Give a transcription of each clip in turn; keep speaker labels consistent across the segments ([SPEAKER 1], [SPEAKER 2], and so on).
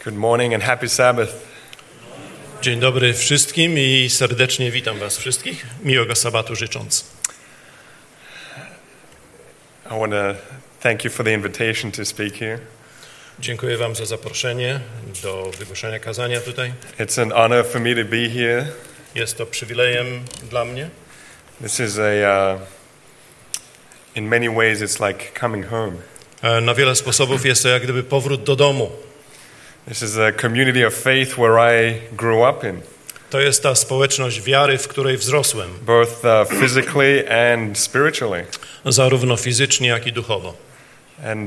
[SPEAKER 1] Good morning and happy Sabbath.
[SPEAKER 2] Dzień dobry wszystkim i serdecznie witam was wszystkich, miłego sabatu życząc.
[SPEAKER 1] I want to thank you for the invitation to speak here.
[SPEAKER 2] Dziękuję wam za zaproszenie do wygłoszenia kazania tutaj.
[SPEAKER 1] It's an honor for me to be here.
[SPEAKER 2] Jest to przywilejem dla mnie.
[SPEAKER 1] This is in many ways it's like coming home.
[SPEAKER 2] Na wiele sposobów jest to jak gdyby powrót do domu.
[SPEAKER 1] This is a community of faith where I grew up in.
[SPEAKER 2] To jest ta społeczność wiary, w której wzrosłem.
[SPEAKER 1] Both physically and spiritually.
[SPEAKER 2] Zarówno fizycznie, jak i duchowo.
[SPEAKER 1] And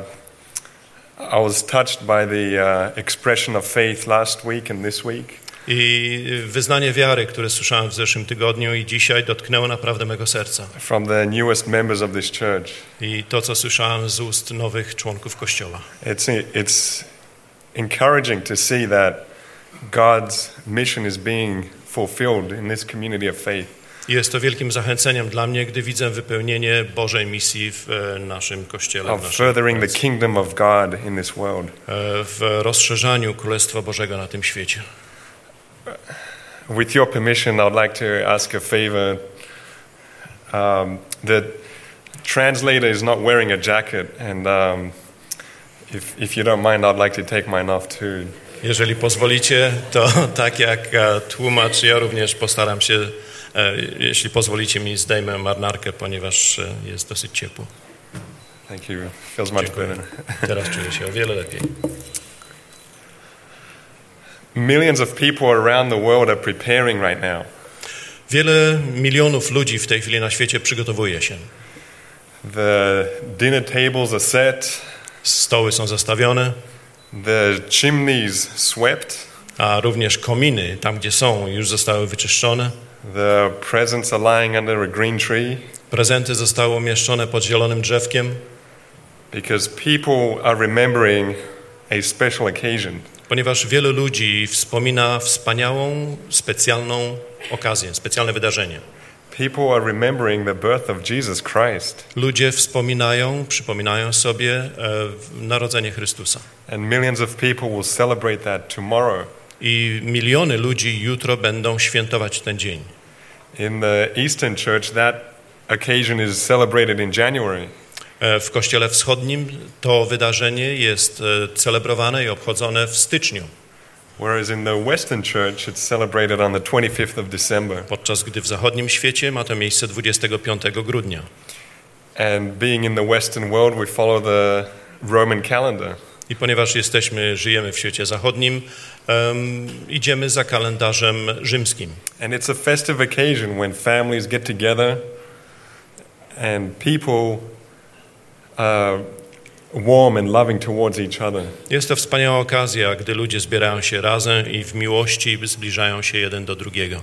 [SPEAKER 1] I was touched by the expression of faith last week and this week.
[SPEAKER 2] I wyznanie wiary, które słyszałem w zeszłym tygodniu i dzisiaj dotknęło naprawdę mego serca.
[SPEAKER 1] From the newest members of this church.
[SPEAKER 2] I to, co słyszałem z ust nowych członków Kościoła.
[SPEAKER 1] It's encouraging to see that God's mission is being fulfilled in this community of faith.
[SPEAKER 2] Jest to wielkim zachęceniem dla mnie, gdy widzę wypełnienie Bożej misji w naszym Kościele.
[SPEAKER 1] Of furthering the kingdom of God in this world.
[SPEAKER 2] W rozszerzaniu Królestwa Bożego na tym świecie.
[SPEAKER 1] With your permission, I'd like to ask a favor. The translator is not wearing a jacket, and if you don't mind, I'd like to take mine off too.
[SPEAKER 2] Jeżeli pozwolicie, to tak jak tłumacz, ja również postaram się, jeśli pozwolicie mi, zdejmę marynarkę, ponieważ jest dosyć ciepło.
[SPEAKER 1] Thank you. Feels much better.
[SPEAKER 2] Teraz czuję się o wiele lepiej.
[SPEAKER 1] Millions of people around the world are preparing right now.
[SPEAKER 2] Wiele milionów ludzi w tej chwili na świecie przygotowuje się.
[SPEAKER 1] The dinner tables are set.
[SPEAKER 2] Stoły są zastawione.
[SPEAKER 1] The chimneys swept.
[SPEAKER 2] A również kominy, tam gdzie są, już zostały wyczyszczone.
[SPEAKER 1] The presents are lying under a green tree.
[SPEAKER 2] Prezenty zostały umieszczone pod zielonym drzewkiem.
[SPEAKER 1] Because people are remembering a special occasion.
[SPEAKER 2] Ponieważ wielu ludzi wspomina wspaniałą, specjalną okazję, specjalne wydarzenie.
[SPEAKER 1] People are remembering the birth of Jesus Christ.
[SPEAKER 2] Ludzie przypominają sobie narodzenie Chrystusa.
[SPEAKER 1] And millions of people will celebrate that tomorrow.
[SPEAKER 2] I miliony ludzi jutro będą świętować ten dzień.
[SPEAKER 1] In the Eastern Church, that occasion is celebrated in January.
[SPEAKER 2] W Kościele Wschodnim to wydarzenie jest celebrowane i obchodzone w styczniu.
[SPEAKER 1] Whereas in the Western Church, it's celebrated on the 25th of December.
[SPEAKER 2] Podczas gdy w zachodnim świecie ma to miejsce 25 grudnia.
[SPEAKER 1] And being in the Western world, we follow the Roman calendar.
[SPEAKER 2] I ponieważ żyjemy w świecie zachodnim, idziemy za kalendarzem rzymskim.
[SPEAKER 1] And it's a festive occasion when families get together and people warm and loving towards each other.
[SPEAKER 2] Jest to wspaniała okazja, gdy ludzie zbierają się razem i w miłości zbliżają się jeden do drugiego.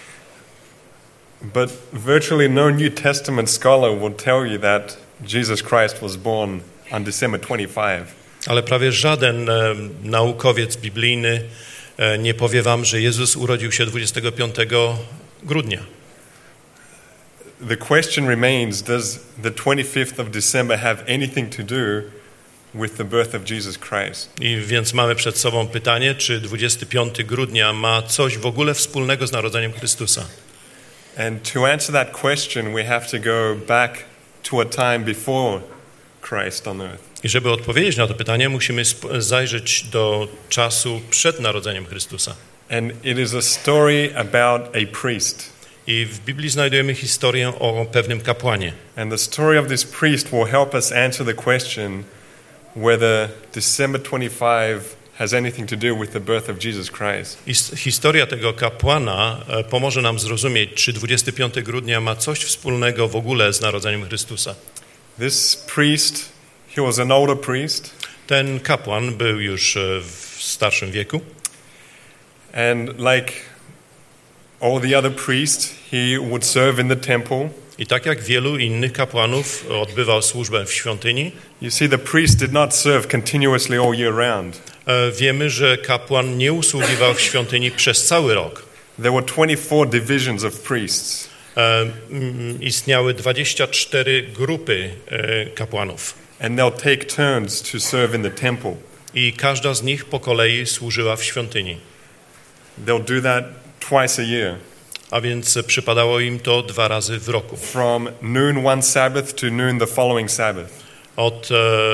[SPEAKER 1] But virtually no New Testament scholar will tell you that Jesus Christ was born on December 25.
[SPEAKER 2] Ale prawie żaden naukowiec biblijny nie powie wam, że Jezus urodził się 25 grudnia.
[SPEAKER 1] The question remains, does the 25th of December have anything to do with the birth of Jesus Christ?
[SPEAKER 2] I więc mamy przed sobą pytanie, czy 25 grudnia ma coś w ogóle wspólnego z narodzeniem Chrystusa?
[SPEAKER 1] And to answer that question, we have to go back to a time before Christ on earth.
[SPEAKER 2] I żeby odpowiedzieć na to pytanie, musimy zajrzeć do czasu przed narodzeniem Chrystusa.
[SPEAKER 1] And it is a story about a priest.
[SPEAKER 2] I w Biblii znajdujemy historię o pewnym kapłanie.
[SPEAKER 1] And the story of this priest will help us answer the question whether December 25 has anything to do with the birth of Jesus Christ.
[SPEAKER 2] I historia tego kapłana pomoże nam zrozumieć, czy 25 grudnia ma coś wspólnego w ogóle z narodzeniem Chrystusa.
[SPEAKER 1] This priest, he was an older priest.
[SPEAKER 2] Ten kapłan był już w starszym wieku.
[SPEAKER 1] And like all the other priests, he would serve in the temple.
[SPEAKER 2] I tak jak wielu innych kapłanów odbywał służbę w świątyni.
[SPEAKER 1] You see, the priest did not serve continuously all year round.
[SPEAKER 2] Wiemy, że kapłan nie usługiwał w świątyni przez cały rok.
[SPEAKER 1] There were 24 divisions of priests.
[SPEAKER 2] Istniały 24 grupy kapłanów.
[SPEAKER 1] And they'll take turns to serve in the temple.
[SPEAKER 2] I każda z nich po kolei służyła w świątyni.
[SPEAKER 1] They'll do that twice a year.
[SPEAKER 2] A więc przypadało im to 2 razy w roku.
[SPEAKER 1] From noon one Sabbath to noon the following Sabbath.
[SPEAKER 2] Od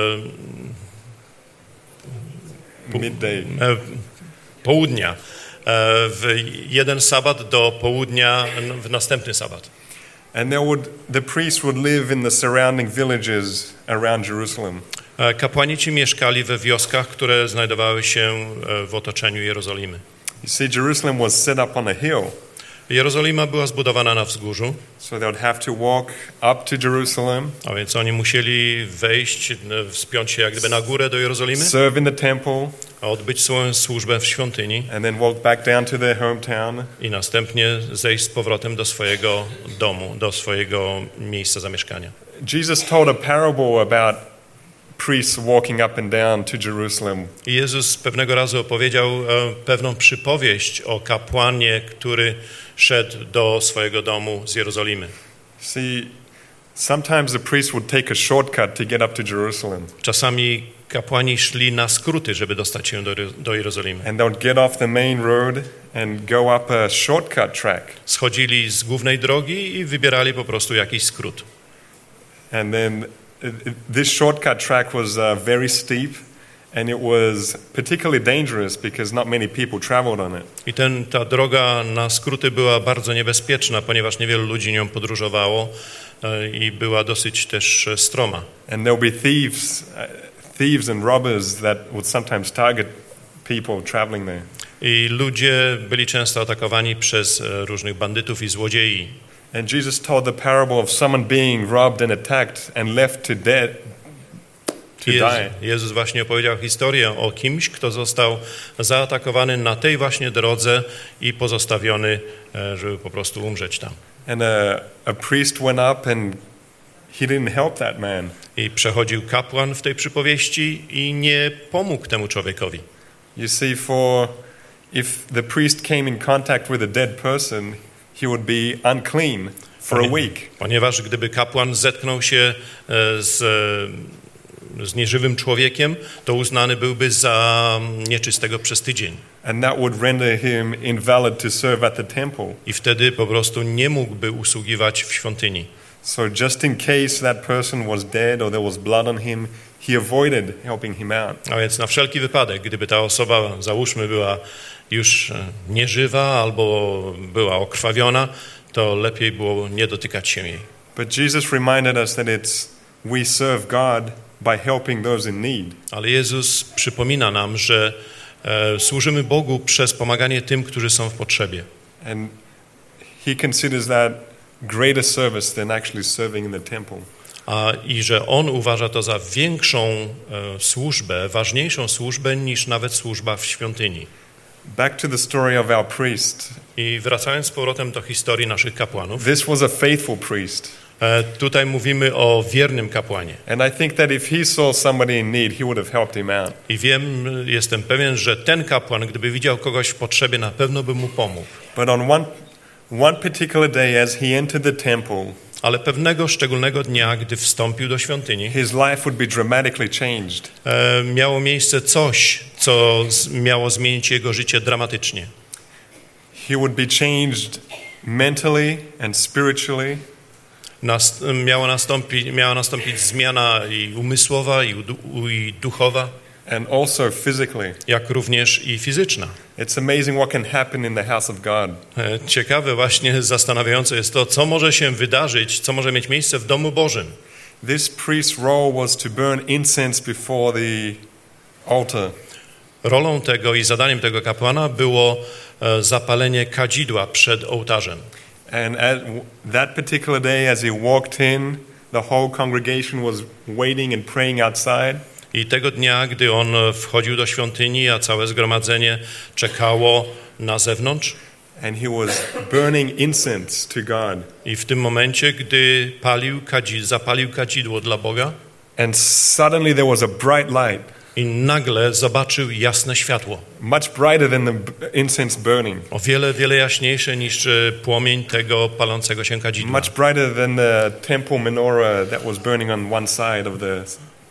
[SPEAKER 1] Midday.
[SPEAKER 2] południa w jeden sabat do południa w następny sabat.
[SPEAKER 1] And the priests would live in the surrounding villages around Jerusalem.
[SPEAKER 2] Kapłani ci mieszkali we wioskach, które znajdowały się w otoczeniu Jerozolimy.
[SPEAKER 1] You see, Jerusalem was set up on a hill.
[SPEAKER 2] Jerozolima była zbudowana na wzgórzu,
[SPEAKER 1] So they would have to walk up to Jerusalem,
[SPEAKER 2] a więc oni musieli wejść, wspiąć się jak gdyby na górę do Jerozolimy,
[SPEAKER 1] serve in the temple,
[SPEAKER 2] a odbyć swoją służbę w świątyni
[SPEAKER 1] and then walk back down to their hometown.
[SPEAKER 2] i następnie zejść z powrotem do swojego domu, do swojego miejsca zamieszkania.
[SPEAKER 1] Jesus told a parable about priests walking up and down to Jerusalem.
[SPEAKER 2] I Jezus pewnego razu opowiedział pewną przypowieść o kapłanie, który szedł do swojego domu z Jerozolimy.
[SPEAKER 1] See, sometimes the priests would take a shortcut to get up to Jerusalem,
[SPEAKER 2] Czasami kapłani szli na skróty, żeby dostać się do Jerozolimy.
[SPEAKER 1] and they would get off the main road and go up a shortcut track.
[SPEAKER 2] Schodzili z głównej drogi i wybierali po prostu jakiś skrót.
[SPEAKER 1] And then this shortcut track was very steep, and it was particularly dangerous because not many people traveled on it.
[SPEAKER 2] I ta droga na skróty była bardzo niebezpieczna, ponieważ niewielu ludzi nią podróżowało i była dosyć też stroma.
[SPEAKER 1] And there'll be thieves and robbers that would sometimes target people traveling there.
[SPEAKER 2] I ludzie byli często atakowani przez różnych bandytów i złodziei.
[SPEAKER 1] And Jesus told the parable of someone being robbed and attacked and left to die.
[SPEAKER 2] Jezus właśnie opowiedział historię o kimś, kto został zaatakowany na tej właśnie drodze i pozostawiony, żeby po prostu umrzeć tam.
[SPEAKER 1] And a priest went up and he didn't help that man.
[SPEAKER 2] I przechodził kapłan w tej przypowieści i nie pomógł temu człowiekowi.
[SPEAKER 1] You see, if the priest came in contact with a dead person, he would be unclean for a week.
[SPEAKER 2] Ponieważ gdyby kapłan zetknął się z nieżywym człowiekiem, to uznany byłby za nieczystego przez tydzień.
[SPEAKER 1] And that would render him invalid to serve at the temple.
[SPEAKER 2] I wtedy po prostu nie mógłby usługiwać w świątyni.
[SPEAKER 1] So just in case that person was dead or there was blood on him, he avoided helping him out.
[SPEAKER 2] A więc na wszelki wypadek, gdyby ta osoba, załóżmy, była już nieżywa albo była okrwawiona, to lepiej było nie dotykać się jej.
[SPEAKER 1] But Jesus reminded us that we serve God by helping those in need.
[SPEAKER 2] Ale Jezus przypomina nam, że służymy Bogu przez pomaganie tym, którzy są w potrzebie.
[SPEAKER 1] And he considers that greater service than actually serving in the temple.
[SPEAKER 2] I że On uważa to za większą służbę, ważniejszą służbę niż nawet służba w świątyni.
[SPEAKER 1] Back to the story of our priest.
[SPEAKER 2] I wracając z powrotem do historii naszych kapłanów.
[SPEAKER 1] This was a faithful priest.
[SPEAKER 2] Tutaj mówimy o wiernym kapłanie.
[SPEAKER 1] And I think that if he saw somebody in need, he would have helped him out.
[SPEAKER 2] I jestem pewien, że ten kapłan, gdyby widział kogoś w potrzebie, na pewno by mu pomógł.
[SPEAKER 1] But on one particular day as he entered the temple,
[SPEAKER 2] ale pewnego szczególnego dnia, gdy wstąpił do świątyni,
[SPEAKER 1] his life would be dramatically changed.
[SPEAKER 2] Miało miejsce coś, co miało zmienić jego życie dramatycznie.
[SPEAKER 1] He would be changed mentally and spiritually.
[SPEAKER 2] Miała nastąpić zmiana i umysłowa, i duchowa,
[SPEAKER 1] and also physically.
[SPEAKER 2] Jak również i fizyczna.
[SPEAKER 1] It's amazing what can happen in the house of God.
[SPEAKER 2] Ciekawe, właśnie zastanawiające jest to, co może się wydarzyć, co może mieć miejsce w domu Bożym.
[SPEAKER 1] This priest's role was to burn incense before the altar.
[SPEAKER 2] Rolą tego i zadaniem tego kapłana było zapalenie kadzidła przed ołtarzem.
[SPEAKER 1] And at that particular day, as he walked in, the whole congregation was waiting and praying outside.
[SPEAKER 2] I tego dnia, gdy on wchodził do świątyni, a całe zgromadzenie czekało na zewnątrz.
[SPEAKER 1] And he was burning incense to God.
[SPEAKER 2] I w tym momencie, gdy zapalił kadzidło dla Boga.
[SPEAKER 1] And suddenly there was a bright light.
[SPEAKER 2] I nagle zobaczył jasne światło.
[SPEAKER 1] Much brighter than the incense burning.
[SPEAKER 2] O wiele jaśniejsze niż płomień tego palącego się kadzidła.
[SPEAKER 1] Much brighter than the temple menorah that was burning on one side of the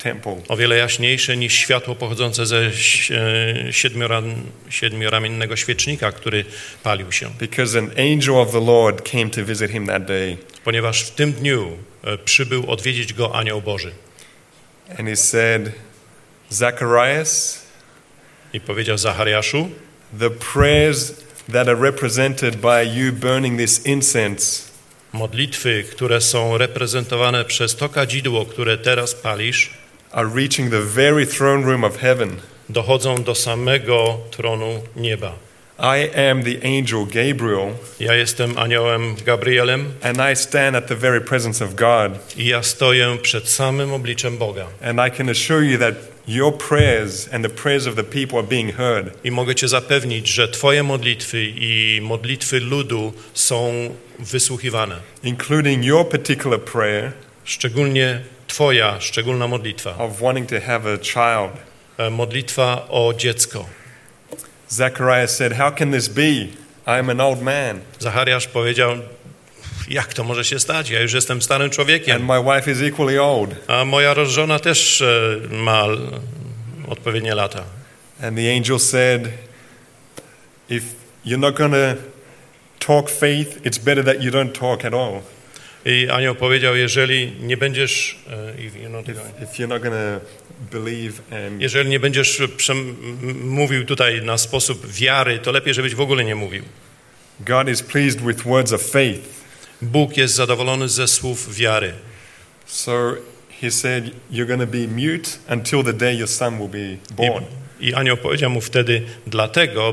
[SPEAKER 1] temple.
[SPEAKER 2] O wiele jaśniejsze niż światło pochodzące ze siedmioramiennego świecznika, który palił się.
[SPEAKER 1] Because an angel of the Lord came to visit him that day.
[SPEAKER 2] Ponieważ w tym dniu przybył odwiedzić go anioł Boży.
[SPEAKER 1] And he said, Zacharias,
[SPEAKER 2] I powiedział Zachariaszu,
[SPEAKER 1] the prayers that are represented by you burning this incense
[SPEAKER 2] modlitwy, które są reprezentowane przez to kadzidło, które teraz palisz,
[SPEAKER 1] are reaching the very throne room of heaven.
[SPEAKER 2] dochodzą do samego tronu nieba.
[SPEAKER 1] I am the angel Gabriel,
[SPEAKER 2] Ja jestem aniołem Gabrielem
[SPEAKER 1] and I stand at the very presence of God.
[SPEAKER 2] i ja stoję przed samym obliczem Boga.
[SPEAKER 1] And I can assure you that your prayers and the prayers of the people are being heard.
[SPEAKER 2] I mogę cię zapewnić, że twoje modlitwy i modlitwy ludu są wysłuchiwane.
[SPEAKER 1] Including your particular prayer
[SPEAKER 2] Szczególnie twoja szczególna modlitwa.
[SPEAKER 1] of wanting to have a child.
[SPEAKER 2] Modlitwa o dziecko.
[SPEAKER 1] Zacharias said, how can this be? I am an old man.
[SPEAKER 2] Zachariasz powiedział, jak to może się stać? Ja już jestem starym człowiekiem,
[SPEAKER 1] And my wife is equally old.
[SPEAKER 2] a moja żona też ma odpowiednie lata.
[SPEAKER 1] And the angel said, if you're not going to talk faith, it's better that you don't talk at all.
[SPEAKER 2] I anioł powiedział, jeżeli nie będziesz
[SPEAKER 1] If you're not going to believe and
[SPEAKER 2] jeżeli nie będziesz mówił tutaj na sposób wiary, to lepiej, żebyś w ogóle nie mówił.
[SPEAKER 1] God is pleased with words of faith.
[SPEAKER 2] Bóg jest zadowolony ze słów wiary.
[SPEAKER 1] So he said, you're going to be mute until the day your son will be born.
[SPEAKER 2] I anioł powiedział mu wtedy, dlatego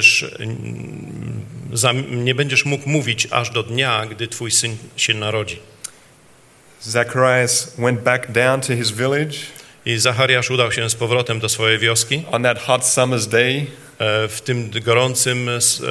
[SPEAKER 2] nie będziesz mógł mówić aż do dnia, gdy twój syn się narodzi.
[SPEAKER 1] Zacharias went back down to his village
[SPEAKER 2] I Zachariasz udał się z powrotem do swojej wioski
[SPEAKER 1] on that hot summer's day.
[SPEAKER 2] w tym gorącym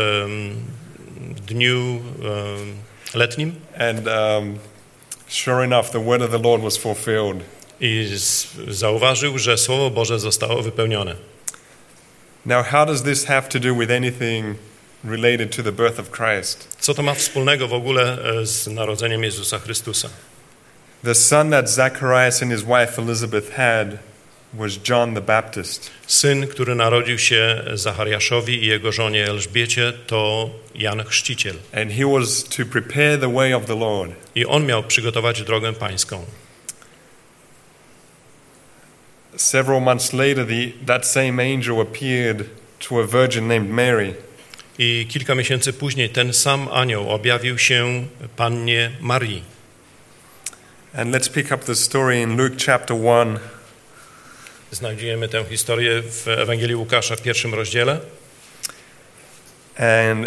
[SPEAKER 2] dniu letnim
[SPEAKER 1] And sure enough, the word of the Lord was fulfilled.
[SPEAKER 2] i zauważył, że Słowo Boże zostało wypełnione.
[SPEAKER 1] Now, how does this have to do with anything related to the birth of Christ?
[SPEAKER 2] Co to ma wspólnego w ogóle z narodzeniem Jezusa Chrystusa?
[SPEAKER 1] The son that Zacharias and his wife Elizabeth had was John the Baptist.
[SPEAKER 2] Syn, który narodził się Zachariaszowi i jego żonie Elżbiecie, to Jan Chrzciciel.
[SPEAKER 1] And he was to prepare the way of the Lord.
[SPEAKER 2] I on miał przygotować drogę pańską.
[SPEAKER 1] Several months later, that same angel appeared to a virgin named Mary.
[SPEAKER 2] I kilka miesięcy później ten sam anioł objawił się pannie Marii.
[SPEAKER 1] And let's pick up the story in Luke chapter 1.
[SPEAKER 2] Znajdziemy tę historię w Ewangelii Łukasza w 1 rozdziale.
[SPEAKER 1] And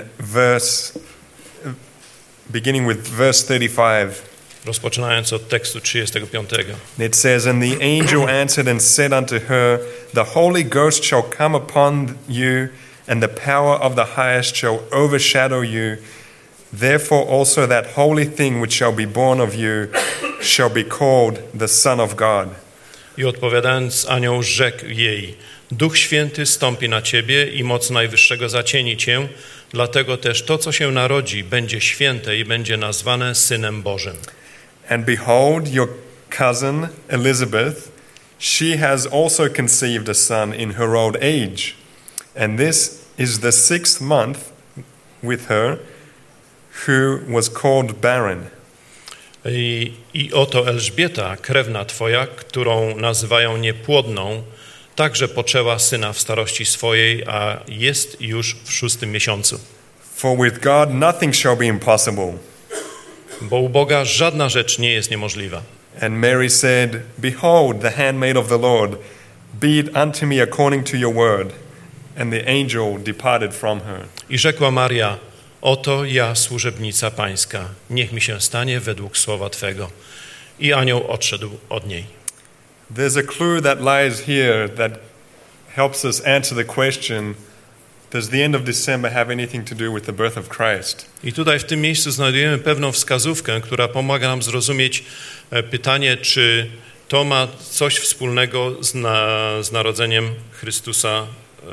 [SPEAKER 1] beginning with verse 35.
[SPEAKER 2] Rozpoczynając od tekstu 35.
[SPEAKER 1] It says, and the angel answered and said unto her, the Holy Ghost shall come upon you, and the power of the highest shall overshadow you. Therefore also that holy thing which shall be born of you shall be called the Son of God.
[SPEAKER 2] I odpowiadając anioł rzekł jej, Duch Święty stąpi na ciebie i moc Najwyższego zacieni cię, dlatego też to, co się narodzi, będzie święte i będzie nazwane Synem Bożym.
[SPEAKER 1] And behold, your cousin Elizabeth, she has also conceived a son in her old age. And this is the 6th month with her, who was called barren.
[SPEAKER 2] I oto Elżbieta, krewna twoja, którą nazywają niepłodną, także poczęła syna w starości swojej, a jest już w 6. miesiącu.
[SPEAKER 1] For with God nothing shall be impossible.
[SPEAKER 2] Bo u Boga żadna rzecz nie jest niemożliwa.
[SPEAKER 1] And Mary said, behold, the handmaid of the Lord, be it unto me according to your word. And the angel departed from her.
[SPEAKER 2] I rzekła Maria, oto ja, służebnica pańska, niech mi się stanie według słowa Twego. I anioł odszedł od niej.
[SPEAKER 1] There's a clue that lies here that helps us answer the question, does the end of December have anything to do with the birth of Christ?
[SPEAKER 2] I tutaj w tym miejscu znajdujemy pewną wskazówkę, która pomaga nam zrozumieć pytanie, czy to ma coś wspólnego z narodzeniem Chrystusa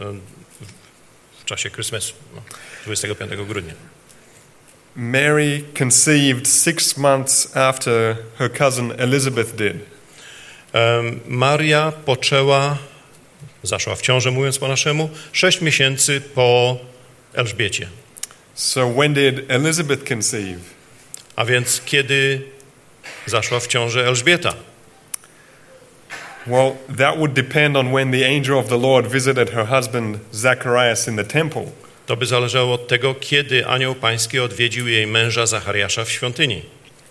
[SPEAKER 2] w czasie Christmasu, 25 grudnia.
[SPEAKER 1] Mary conceived 6 months after her cousin Elizabeth did.
[SPEAKER 2] Maria zaszła w ciążę, mówiąc po naszemu, 6 miesięcy po Elżbiecie.
[SPEAKER 1] So when did Elizabeth conceive?
[SPEAKER 2] A więc kiedy zaszła w ciążę Elżbieta?
[SPEAKER 1] Well, that would depend on when the angel of the Lord visited her husband Zacharias in the temple.
[SPEAKER 2] To by zależało od tego, kiedy anioł pański odwiedził jej męża Zachariasza w świątyni.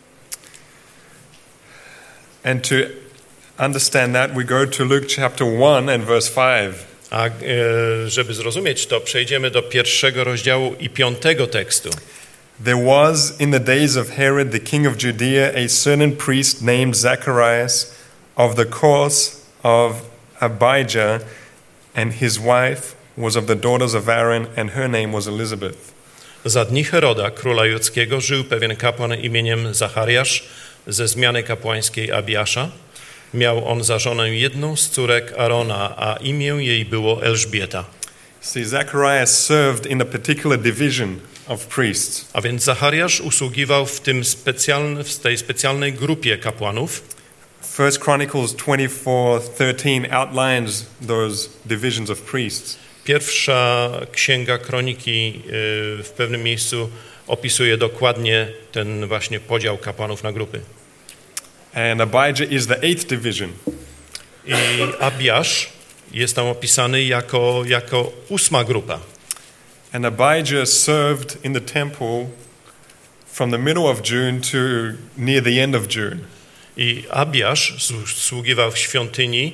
[SPEAKER 1] And to understand that, we go to Luke chapter 1 and verse 5.
[SPEAKER 2] A żeby zrozumieć to, przejdziemy do 1 rozdziału i 5 tekstu.
[SPEAKER 1] There was in the days of Herod, the king of Judea, a certain priest named Zacharias of the course of Abijah, and his wife was of the daughters of Aaron, and her name was Elizabeth.
[SPEAKER 2] Za dni Heroda, króla judzkiego, żył pewien kapłan imieniem Zachariasz ze zmiany kapłańskiej Abiasza. Miał on za żonę jedną z córek Arona, a imię jej było Elżbieta.
[SPEAKER 1] See, Zacharias served in a particular division of priests.
[SPEAKER 2] A więc Zachariasz usługiwał w tej specjalnej grupie kapłanów.
[SPEAKER 1] 1 Chronicles 24:13 outlines those divisions of priests.
[SPEAKER 2] Pierwsza księga Kroniki w pewnym miejscu opisuje dokładnie ten właśnie podział kapłanów na grupy.
[SPEAKER 1] And Abijah is the 8th division.
[SPEAKER 2] I Abiasz jest tam opisany jako 8. grupa.
[SPEAKER 1] And Abijah served in the temple from the middle of June to near the end of June.
[SPEAKER 2] I Abiasz sługiwał w świątyni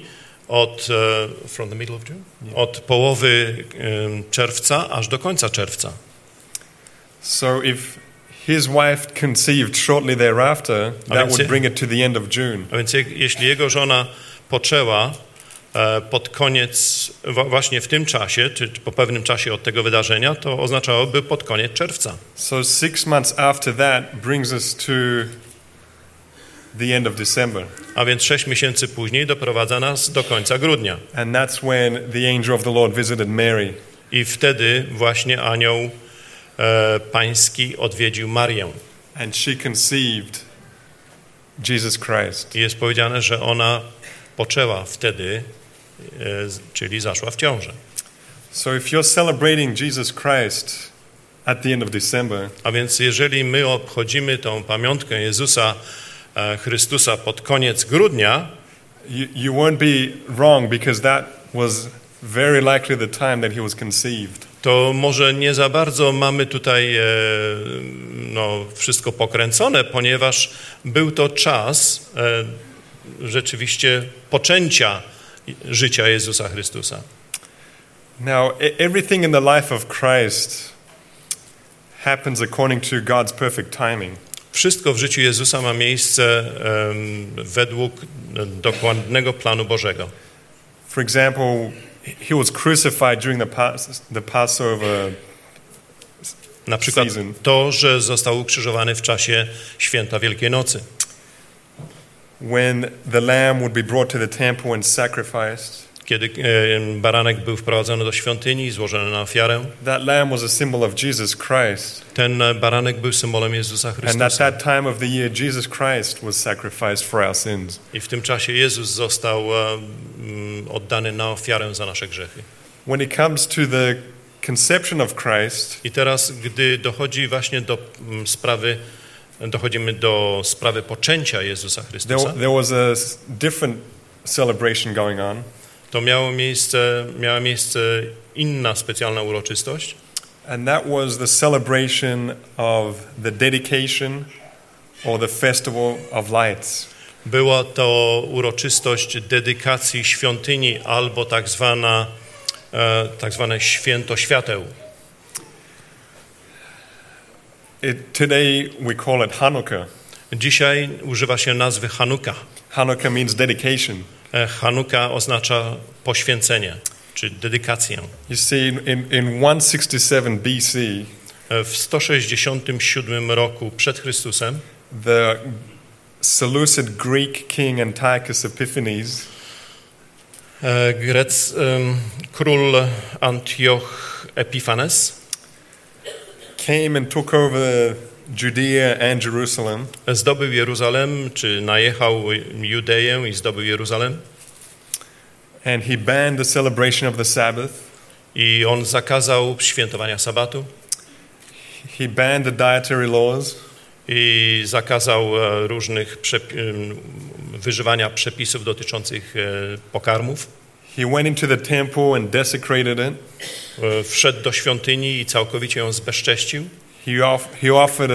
[SPEAKER 2] from the middle of June? Od połowy czerwca aż do końca czerwca.
[SPEAKER 1] So if his wife conceived shortly thereafter, that would bring it to the end of June.
[SPEAKER 2] A więc jeśli jego żona poczęła pod koniec, właśnie w tym czasie, czy po pewnym czasie od tego wydarzenia, to oznaczałoby pod koniec czerwca.
[SPEAKER 1] So 6 months after that brings us to the end of December.
[SPEAKER 2] A więc 6 miesięcy później doprowadza nas do końca grudnia.
[SPEAKER 1] And that's when the angel of the Lord visited Mary.
[SPEAKER 2] I wtedy właśnie anioł pański odwiedził Marię.
[SPEAKER 1] And she conceived Jesus Christ.
[SPEAKER 2] I jest powiedziane, że ona poczęła wtedy, czyli zaszła w ciążę.
[SPEAKER 1] So if you're celebrating Jesus Christ at the end of December,
[SPEAKER 2] a więc jeżeli my obchodzimy tą pamiątkę Jezusa Chrystusa pod koniec grudnia,
[SPEAKER 1] you won't be wrong, because that was very likely the time that he was conceived.
[SPEAKER 2] To może nie za bardzo mamy tutaj wszystko pokręcone, ponieważ był to czas rzeczywiście poczęcia życia Jezusa Chrystusa.
[SPEAKER 1] Now, everything in the life of Christ happens according to God's perfect timing.
[SPEAKER 2] Wszystko w życiu Jezusa ma miejsce według dokładnego planu Bożego.
[SPEAKER 1] For example, he was crucified during the Passover
[SPEAKER 2] na przykład
[SPEAKER 1] season.
[SPEAKER 2] To, że został ukrzyżowany w czasie święta Wielkiej Nocy.
[SPEAKER 1] When the lamb would be brought to the temple and sacrificed.
[SPEAKER 2] Kiedy baranek był wprowadzony do świątyni i złożony na ofiarę.
[SPEAKER 1] That lamb was a symbol of Jesus Christ.
[SPEAKER 2] Ten baranek był symbolem Jezusa Chrystusa.
[SPEAKER 1] And at that time of the year, Jesus Christ was sacrificed for our sins.
[SPEAKER 2] I w tym czasie Jezus został oddany na ofiarę za nasze grzechy.
[SPEAKER 1] When it comes to the conception of Christ,
[SPEAKER 2] i teraz, gdy dochodzi właśnie dochodzimy do sprawy poczęcia Jezusa Chrystusa,
[SPEAKER 1] there was a different celebration going on.
[SPEAKER 2] To miała miejsce inna specjalna uroczystość.
[SPEAKER 1] And that was the celebration of the dedication or the festival of lights.
[SPEAKER 2] Była to uroczystość dedykacji świątyni albo tak zwane święto świateł.
[SPEAKER 1] Today we call it Hanukkah.
[SPEAKER 2] Dzisiaj używa się nazwy Hanuka.
[SPEAKER 1] Hanukkah means dedication.
[SPEAKER 2] Hanuka oznacza poświęcenie, czy dedykację.
[SPEAKER 1] You see, in 167 BC,
[SPEAKER 2] w 167 roku przed Chrystusem,
[SPEAKER 1] the Seleucid Greek king Antiochus Epiphanes,
[SPEAKER 2] król Antioch Epifanes,
[SPEAKER 1] came and took over Judea and Jerusalem.
[SPEAKER 2] Zdobył Jeruzalem, czy najechał Judeję i zdobył Jeruzalem.
[SPEAKER 1] And he banned the celebration of the Sabbath.
[SPEAKER 2] I on zakazał świętowania sabatu.
[SPEAKER 1] He banned the dietary laws.
[SPEAKER 2] I zakazał różnych wyżywania przepisów dotyczących pokarmów.
[SPEAKER 1] He went into the temple and desecrated it.
[SPEAKER 2] Wszedł do świątyni i całkowicie ją zbezcześcił.
[SPEAKER 1] He offered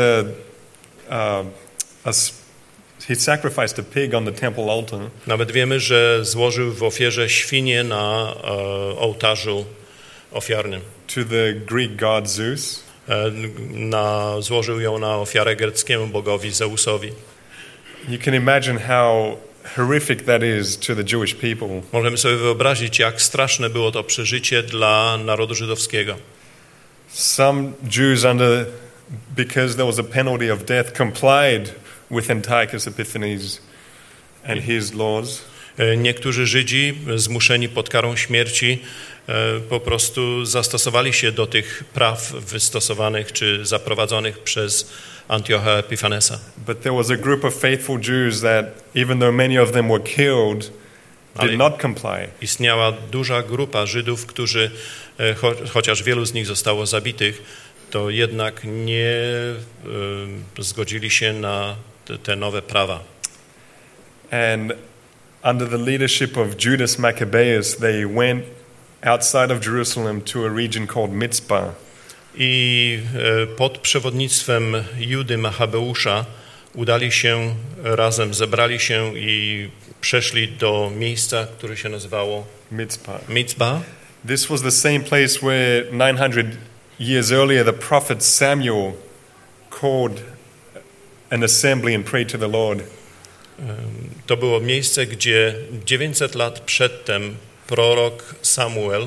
[SPEAKER 1] he sacrificed a pig on the temple altar.
[SPEAKER 2] Nawet wiemy, że złożył w ofierze świnię na ołtarzu ofiarnym.
[SPEAKER 1] To the Greek god Zeus.
[SPEAKER 2] Złożył ją na ofiarę greckiemu bogowi Zeusowi.
[SPEAKER 1] You can imagine how horrific that is to the Jewish people.
[SPEAKER 2] Możemy sobie wyobrazić, jak straszne było to przeżycie dla narodu żydowskiego.
[SPEAKER 1] Some Jews because there was a penalty of death, complied with Antiochus Epiphanes and his laws.
[SPEAKER 2] Niektórzy Żydzi zmuszeni pod karą śmierci po prostu zastosowali się do tych praw wystosowanych czy zaprowadzonych przez Antiocha Epifanesa.
[SPEAKER 1] But there was a group of faithful Jews that, even though many of them were killed, did not comply.
[SPEAKER 2] Istniała duża grupa Żydów, którzy, chociaż wielu z nich zostało zabitych, to jednak nie zgodzili się na te nowe prawa.
[SPEAKER 1] And under the leadership of Judas Maccabeus, they went outside of Jerusalem to a region called Mitzpah.
[SPEAKER 2] I pod przewodnictwem Judy Machabeusza udali się razem, zebrali się i przeszli do miejsca, które się nazywało Mitzpah.
[SPEAKER 1] This was the same place where 900 years earlier the prophet Samuel called an assembly and prayed to the Lord.
[SPEAKER 2] To było miejsce, gdzie 900 lat przedtem prorok Samuel,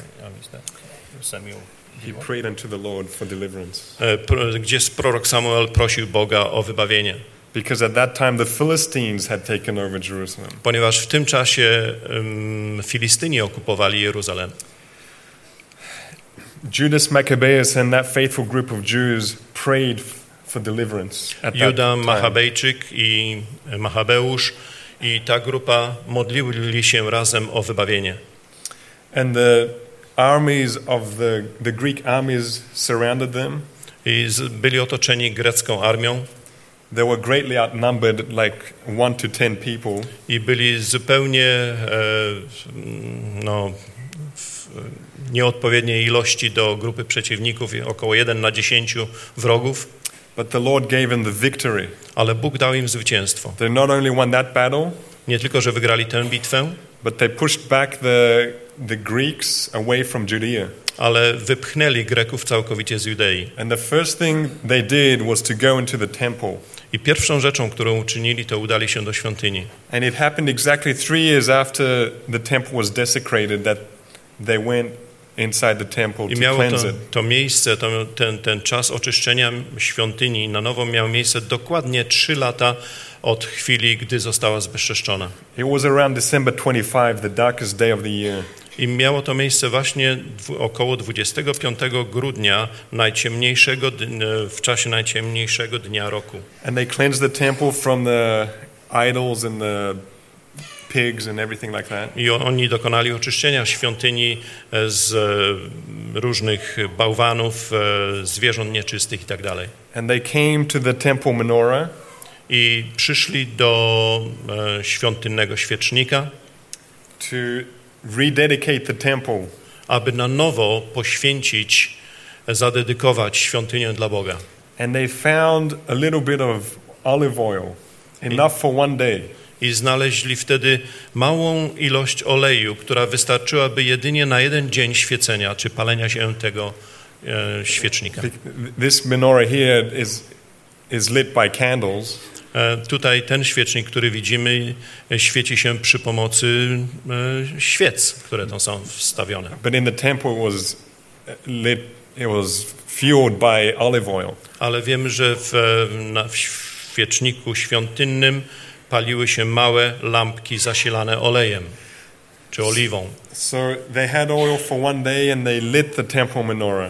[SPEAKER 1] he prayed unto the Lord for deliverance.
[SPEAKER 2] Gdzie prorok Samuel prosił Boga o wybawienie.
[SPEAKER 1] Because at that time the Philistines had taken over Jerusalem.
[SPEAKER 2] Ponieważ w tym czasie Filistyni okupowali Jeruzalem.
[SPEAKER 1] Judas Maccabeus and that faithful group of Jews prayed for deliverance at that
[SPEAKER 2] Juda
[SPEAKER 1] time.
[SPEAKER 2] Machabejczyk i Machabeusz i ta grupa modlili się razem o wybawienie.
[SPEAKER 1] And the armies of the Greek armies surrounded them.
[SPEAKER 2] I byli otoczeni grecką armią.
[SPEAKER 1] They were greatly outnumbered, like 1 to 10 people.
[SPEAKER 2] I byli zupełnie nieodpowiedniej ilości do grupy przeciwników, około 1 na 10 wrogów.
[SPEAKER 1] But the Lord gave them the victory.
[SPEAKER 2] Ale Bóg dał im zwycięstwo.
[SPEAKER 1] They not only won that battle,
[SPEAKER 2] nie tylko, że wygrali tę bitwę,
[SPEAKER 1] but they pushed back the Greeks away from Judea.
[SPEAKER 2] Ale wypchnęli Greków całkowicie z Judei.
[SPEAKER 1] And the first thing they did was to go into the temple.
[SPEAKER 2] I pierwszą rzeczą, którą uczynili, to udali się do świątyni.
[SPEAKER 1] And it happened exactly 3 years after the temple was desecrated that they went inside the temple
[SPEAKER 2] I
[SPEAKER 1] to
[SPEAKER 2] miało
[SPEAKER 1] cleanse it.
[SPEAKER 2] to miejsce, ten czas oczyszczenia świątyni na nowo miał miejsce dokładnie 3 lata od chwili, gdy została zbezczeszczona.
[SPEAKER 1] It was around December 25, the darkest day of the year.
[SPEAKER 2] I miało to miejsce właśnie około 25 grudnia, w czasie najciemniejszego dnia roku.
[SPEAKER 1] And they cleansed the temple from the idols and the pigs and everything like that.
[SPEAKER 2] I oni dokonali oczyszczenia świątyni z różnych bałwanów, zwierząt nieczystych i tak dalej.
[SPEAKER 1] And they came to the temple menorah.
[SPEAKER 2] I przyszli do świątynnego świecznika,
[SPEAKER 1] to rededicate the temple.
[SPEAKER 2] Aby na nowo poświęcić, zadedykować świątynię dla Boga.
[SPEAKER 1] And they found a little bit of olive oil, enough for one day.
[SPEAKER 2] I znaleźli wtedy małą ilość oleju, która wystarczyłaby jedynie na jeden dzień świecenia, czy palenia się tego świecznika.
[SPEAKER 1] This menorah here is lit by candles.
[SPEAKER 2] Tutaj ten świecznik, który widzimy, świeci się przy pomocy świec, które tam są wstawione.
[SPEAKER 1] But in the temple it was fueled by olive oil.
[SPEAKER 2] Ale wiemy, że w świeczniku świątynnym paliły się małe lampki zasilane olejem czy oliwą.
[SPEAKER 1] So they had oil for one day and they lit the temple menorah.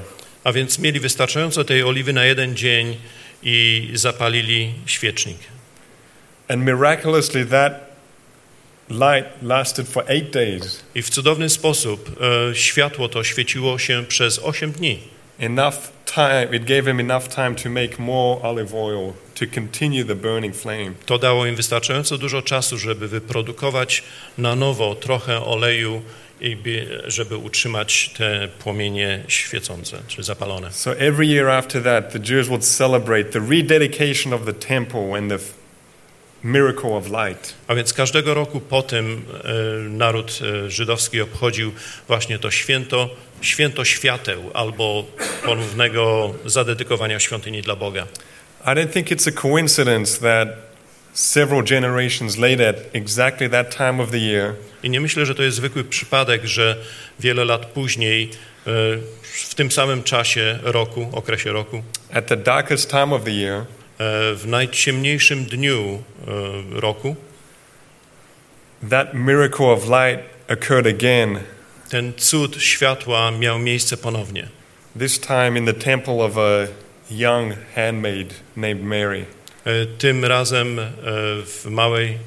[SPEAKER 2] A więc mieli wystarczająco tej oliwy na jeden dzień i zapalili świecznik.
[SPEAKER 1] And miraculously that light lasted for 8 days.
[SPEAKER 2] I w cudowny sposób światło to świeciło się przez 8 dni.
[SPEAKER 1] It gave him enough time to make more olive oil to continue the burning flame.
[SPEAKER 2] To dało im wystarczająco dużo czasu, żeby wyprodukować na nowo trochę oleju i żeby utrzymać te płomienie świecące czy zapalone.
[SPEAKER 1] So every year after that, the Jews would celebrate the rededication of the temple and the miracle of light.
[SPEAKER 2] A więc każdego roku po tym naród żydowski obchodził właśnie to święto świateł albo ponownego zadedykowania świątyni dla Boga.
[SPEAKER 1] I don't think it's a coincidence that several generations later, at exactly that time of the year,
[SPEAKER 2] I nie myślę, że to jest zwykły przypadek, że wiele lat później, w tym samym czasie roku, okresie roku,
[SPEAKER 1] at the darkest time of the year,
[SPEAKER 2] w najciemniejszym dniu roku,
[SPEAKER 1] that miracle of light occurred again.
[SPEAKER 2] ten cud światła miał miejsce ponownie.
[SPEAKER 1] This time in the temple of a young handmaid named Mary.
[SPEAKER 2] Tym razem w małej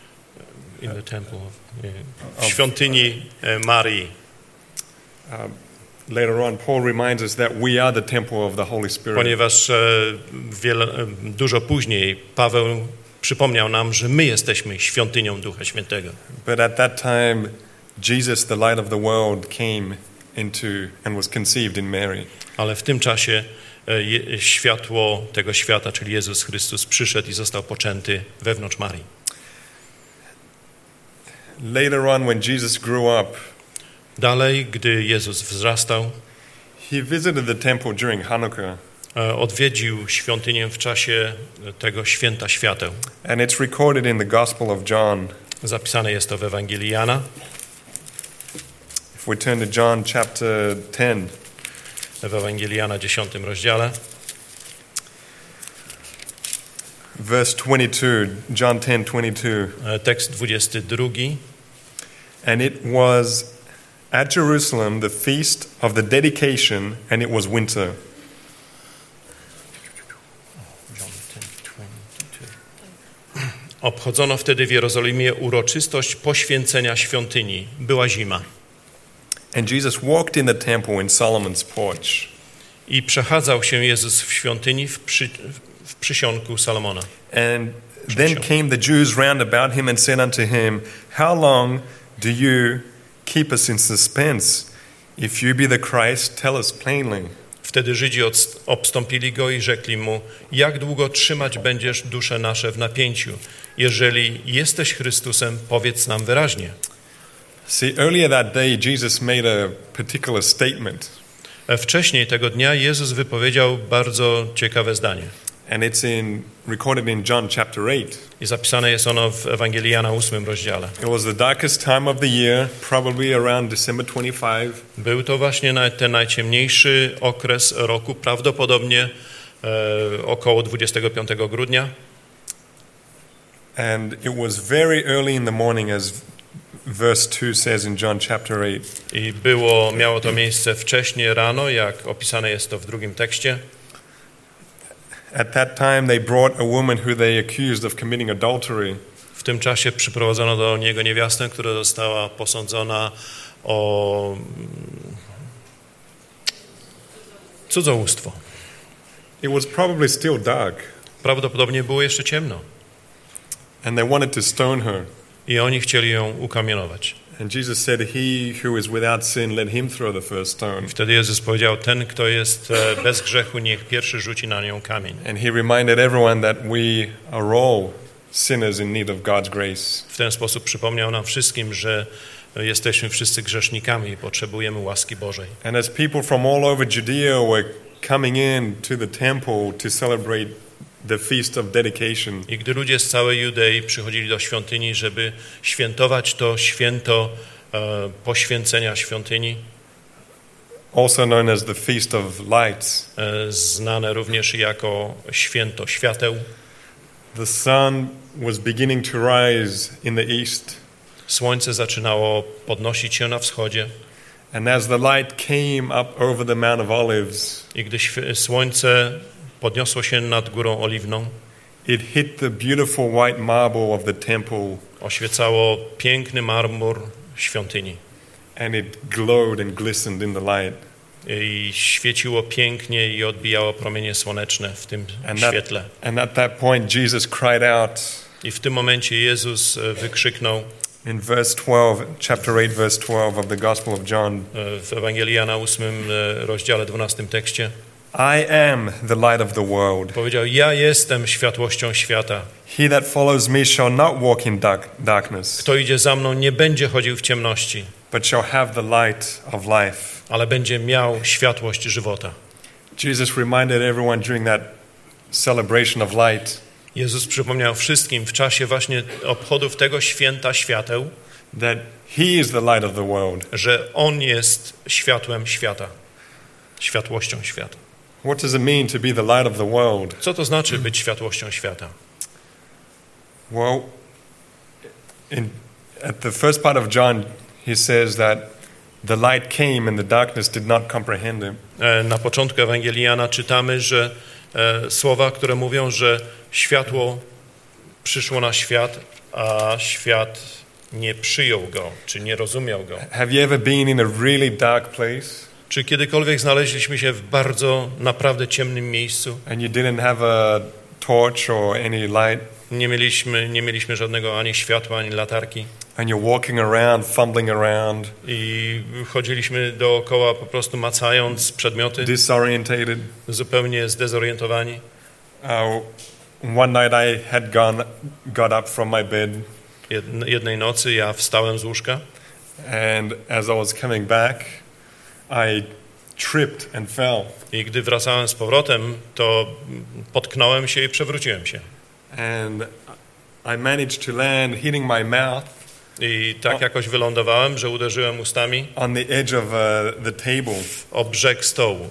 [SPEAKER 2] w świątyni Marii.
[SPEAKER 1] Later on, Paul reminds us that we are the temple of the Holy Spirit.
[SPEAKER 2] Ponieważ dużo później Paweł przypomniał nam, że my jesteśmy świątynią Ducha Świętego.
[SPEAKER 1] But at that time, Jesus, the light of the world, came into and was conceived in Mary.
[SPEAKER 2] Ale w tym czasie światło tego świata, czyli Jezus Chrystus, przyszedł i został poczęty wewnątrz Marii.
[SPEAKER 1] Later on, when Jesus grew up,
[SPEAKER 2] Dalej, gdy Jezus wzrastał,
[SPEAKER 1] he visited the temple during Hanukkah.
[SPEAKER 2] Odwiedził świątynię w czasie tego święta świateł.
[SPEAKER 1] And it's recorded in the Gospel of John.
[SPEAKER 2] Zapisane jest to w Ewangelii Jana.
[SPEAKER 1] If we turn to John chapter 10,
[SPEAKER 2] W Ewangelii Jana 10 rozdziale.
[SPEAKER 1] verse 22, John 10:22.
[SPEAKER 2] Tekst 22.
[SPEAKER 1] And it was at Jerusalem the feast of the dedication, and it was winter.
[SPEAKER 2] Obchodzono wtedy w Jerozolimie uroczystość poświęcenia świątyni. Była zima.
[SPEAKER 1] And Jesus walked in the temple in Solomon's porch.
[SPEAKER 2] I przechadzał się Jezus w świątyni w przysionku Salomona.
[SPEAKER 1] And then came the Jews round about him and said unto him, How long do you keep us in suspense? If you be the Christ, tell us plainly.
[SPEAKER 2] Wtedy Żydzi obstąpili go i rzekli mu, jak długo trzymać będziesz dusze nasze w napięciu? Jeżeli jesteś Chrystusem, powiedz nam wyraźnie.
[SPEAKER 1] See, earlier that day, Jesus made a particular statement.
[SPEAKER 2] Wcześniej tego dnia Jezus wypowiedział bardzo ciekawe zdanie.
[SPEAKER 1] And it's recorded in John chapter 8.
[SPEAKER 2] I zapisane jest ono w Ewangelii Jana 8 rozdziale.
[SPEAKER 1] It was the darkest time of the year, probably around December 25.
[SPEAKER 2] Był to właśnie ten najciemniejszy okres roku, prawdopodobnie około 25 grudnia.
[SPEAKER 1] And it was very early in the morning, as verse 2 says in John chapter 8.
[SPEAKER 2] I miało to miejsce wcześnie rano, jak opisane jest to w drugim tekście.
[SPEAKER 1] At that time they brought a woman who they accused of committing adultery.
[SPEAKER 2] W tym czasie przyprowadzono do niego niewiastę, która została posądzona o cudzołóstwo.
[SPEAKER 1] It was probably still dark.
[SPEAKER 2] Prawdopodobnie było jeszcze ciemno.
[SPEAKER 1] And they wanted to stone her.
[SPEAKER 2] I oni chcieli ją ukamienować.
[SPEAKER 1] And Jesus said, He who is without sin, let him throw the first stone.
[SPEAKER 2] Wtedy Jezus powiedział, ten, kto jest bez grzechu, niech pierwszy rzuci na nią kamień.
[SPEAKER 1] And he reminded everyone that we are all sinners in need of God's grace.
[SPEAKER 2] W ten sposób przypomniał nam wszystkim, że jesteśmy wszyscy grzesznikami i potrzebujemy łaski Bożej.
[SPEAKER 1] And as people from all over Judea were coming in to the temple to celebrate the feast of dedication,
[SPEAKER 2] I gdy ludzie z całej Judei przychodzili do świątyni, żeby świętować to święto poświęcenia świątyni,
[SPEAKER 1] also known as the Feast of Lights,
[SPEAKER 2] znane również jako święto świateł,
[SPEAKER 1] the sun was beginning to rise in the east,
[SPEAKER 2] słońce zaczynało podnosić się na wschodzie
[SPEAKER 1] And as the light came up over the Mount of Olives,
[SPEAKER 2] I gdy słońce podniosło się nad Górą Oliwną,
[SPEAKER 1] it hit the beautiful white marble of the temple,
[SPEAKER 2] oświecało piękny marmur świątyni
[SPEAKER 1] and it glowed and glistened in the light.
[SPEAKER 2] i świeciło pięknie i odbijało promienie słoneczne w tym świetle.
[SPEAKER 1] And at that point Jesus cried out
[SPEAKER 2] I w tym momencie Jezus wykrzyknął
[SPEAKER 1] in verse 12, chapter 8, verse 12 of the Gospel of John,
[SPEAKER 2] w Ewangelii Jana 8 rozdziale 12 tekście,
[SPEAKER 1] I am the light of the world.
[SPEAKER 2] powiedział: ja jestem światłością świata.
[SPEAKER 1] He that follows me shall not walk in darkness,
[SPEAKER 2] Kto idzie za mną, nie będzie chodził w ciemności,
[SPEAKER 1] but shall have the light of life.
[SPEAKER 2] ale będzie miał światłość żywota.
[SPEAKER 1] Jesus reminded everyone during that celebration of light
[SPEAKER 2] Jezus przypomniał wszystkim w czasie właśnie obchodów tego święta świateł,
[SPEAKER 1] that he is the light of the world.
[SPEAKER 2] że On jest światłem świata, światłością świata.
[SPEAKER 1] What does it mean to be the light of the world?
[SPEAKER 2] Co to znaczy być światłością świata?
[SPEAKER 1] Well, at the first part of John, he says that the light came and the darkness did not comprehend him.
[SPEAKER 2] Na początku Ewangelii Jana czytamy, że słowa, które mówią, że światło przyszło na świat, a świat nie przyjął go, czy nie rozumiał go.
[SPEAKER 1] Have you ever been in a really dark place
[SPEAKER 2] Czy kiedykolwiek znaleźliśmy się w bardzo, naprawdę ciemnym miejscu?
[SPEAKER 1] and you didn't have a torch or any light
[SPEAKER 2] Nie mieliśmy żadnego ani światła, ani latarki
[SPEAKER 1] and you're walking around, fumbling around,
[SPEAKER 2] i chodziliśmy dookoła po prostu macając przedmioty,
[SPEAKER 1] disorientated?
[SPEAKER 2] zupełnie zdezorientowani.
[SPEAKER 1] One night I had got up from my bed,
[SPEAKER 2] Jednej nocy ja wstałem z łóżka
[SPEAKER 1] and as I was coming back, I tripped and fell.
[SPEAKER 2] i gdy wracałem z powrotem, to potknąłem się i przewróciłem się.
[SPEAKER 1] And I managed to land hitting my mouth
[SPEAKER 2] I tak jakoś wylądowałem, że uderzyłem ustami
[SPEAKER 1] on the edge of the table.
[SPEAKER 2] o brzeg stołu.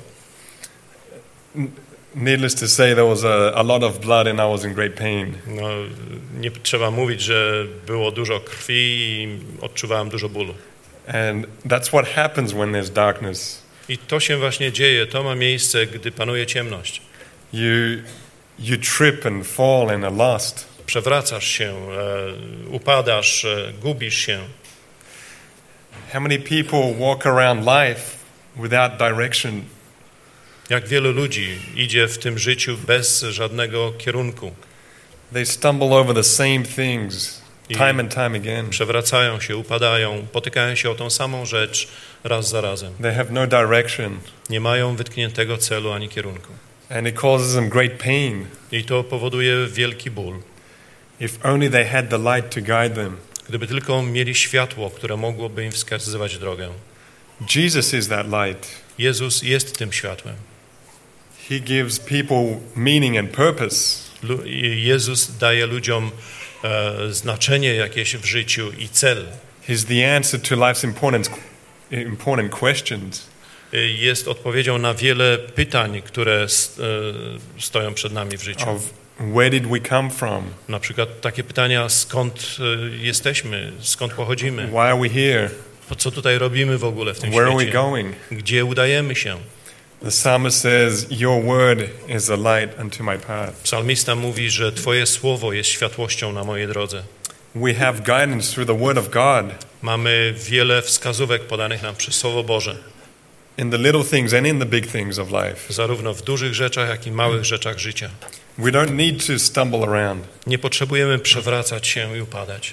[SPEAKER 1] Needless to say, there was a lot of blood and I was in great pain.
[SPEAKER 2] No, nie trzeba mówić, że było dużo krwi i odczuwałem dużo bólu.
[SPEAKER 1] And that's what happens when there's darkness.
[SPEAKER 2] I to się właśnie dzieje, to ma miejsce, gdy panuje ciemność.
[SPEAKER 1] You trip and fall and are lost.
[SPEAKER 2] Przewracasz się, upadasz, gubisz się.
[SPEAKER 1] How many people walk around life without direction?
[SPEAKER 2] Jak wielu ludzi idzie w tym życiu bez żadnego kierunku.
[SPEAKER 1] They stumble over the same things time and time again.
[SPEAKER 2] Przewracają się, upadają, potykają się o tą samą rzecz raz za razem.
[SPEAKER 1] They have no direction.
[SPEAKER 2] Nie mają wytkniętego celu ani kierunku.
[SPEAKER 1] And it causes them great pain.
[SPEAKER 2] I to powoduje wielki ból.
[SPEAKER 1] If only they had the light to guide them.
[SPEAKER 2] Gdyby tylko mieli światło, które mogłoby im wskazywać drogę.
[SPEAKER 1] Jesus is that light.
[SPEAKER 2] Jezus jest tym światłem.
[SPEAKER 1] He gives people meaning and purpose.
[SPEAKER 2] Jezus daje ludziom znaczenie jakieś w życiu i cel.
[SPEAKER 1] He's the answer to life's important questions.
[SPEAKER 2] Jest odpowiedzią na wiele pytań, które stoją przed nami w życiu.
[SPEAKER 1] Of where did we come from?
[SPEAKER 2] Na przykład takie pytania: skąd jesteśmy, skąd pochodzimy,
[SPEAKER 1] Why are we here?
[SPEAKER 2] po co tutaj robimy w ogóle w tym
[SPEAKER 1] Where are we
[SPEAKER 2] świecie,
[SPEAKER 1] going?
[SPEAKER 2] gdzie udajemy się.
[SPEAKER 1] The psalmist says, your word is a light unto my path.
[SPEAKER 2] Psalmista mówi, że Twoje słowo jest światłością na mojej drodze.
[SPEAKER 1] We have guidance through the word of God
[SPEAKER 2] Mamy wiele wskazówek podanych nam przez Słowo Boże,
[SPEAKER 1] in the little things and in the big things of life.
[SPEAKER 2] zarówno w dużych rzeczach, jak i małych rzeczach życia.
[SPEAKER 1] We don't need to stumble around.
[SPEAKER 2] Nie potrzebujemy przewracać się i upadać.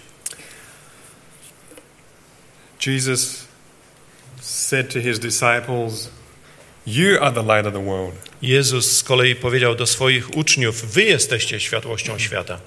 [SPEAKER 1] Jesus said to his disciples, you are the light of the world.
[SPEAKER 2] Jezus z kolei powiedział do swoich uczniów: wy jesteście światłością świata.